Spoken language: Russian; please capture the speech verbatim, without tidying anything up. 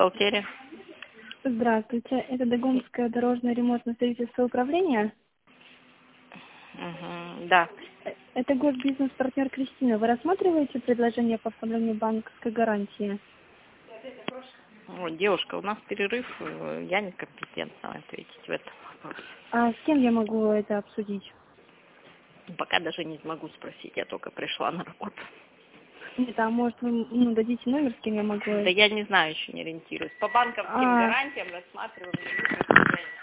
Бухгалтерия. Здравствуйте, это Дагомское дорожное ремонтное строительство управления. Угу, да. Э, Это госбизнес-партнер Кристина. Вы рассматриваете предложение по оформлению банковской гарантии? Вот, девушка, у нас перерыв, э, я некомпетентна ответить в этом вопросе. А с кем я могу это обсудить? Пока даже не смогу спросить, я только пришла на работу. Нет, а может вы ну, дадите номер, с кем я могу? Да я не знаю, еще не ориентируюсь. По банковским А, гарантиям рассматриваем.